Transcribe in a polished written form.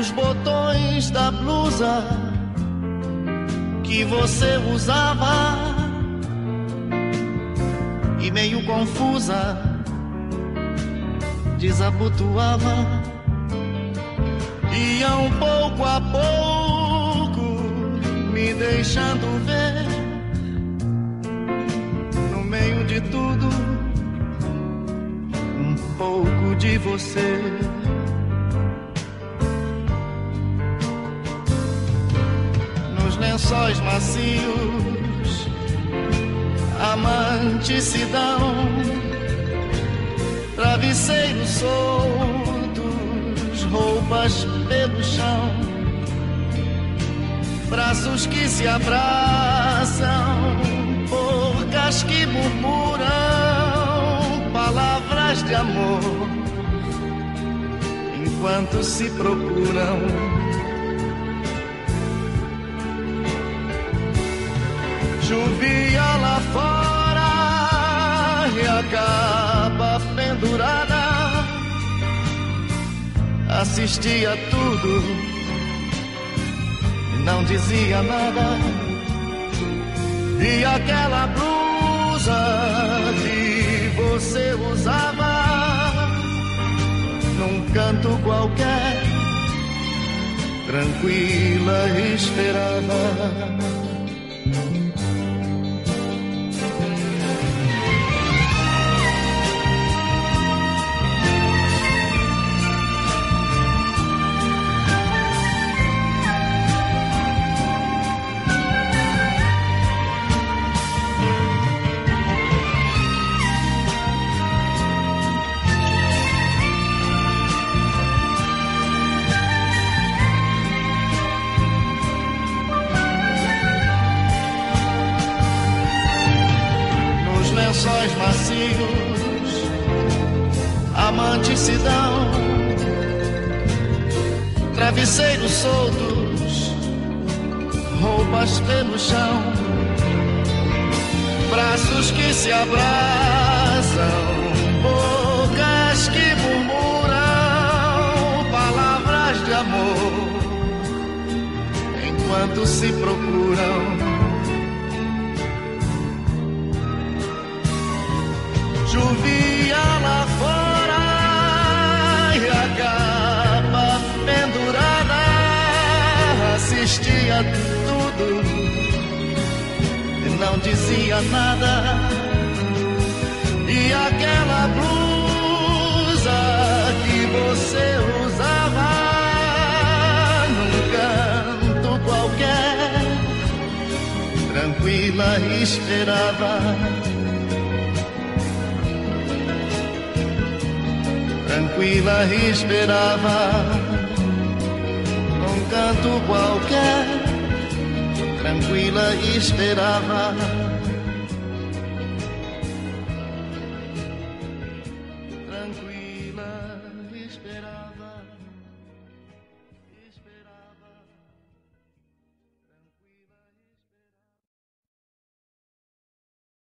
os botões da blusa que você usava e meio confusa desabotoava, iam pouco a pouco me deixando ver no meio de tudo um pouco de você. Nos lençóis macios amantes se dão, travesseiros soltos, roupas pelo chão, braços que se abraçam, bocas que murmuram palavras de amor enquanto se procuram. Chovia lá fora e a capa pendurada, assistia tudo e não dizia nada. E aquela blusa que você usava num canto qualquer, tranquila esperava. Lençóis macios, amantes se dão, travesseiros soltos, roupas pelo chão, braços que se abraçam, bocas que murmuram palavras de amor enquanto se procuram. Chovia lá fora e a capa pendurada, assistia tudo e não dizia nada. E aquela blusa que você usava num canto qualquer, tranquila esperava. Tranquila esperava, num canto qualquer, tranquila esperava.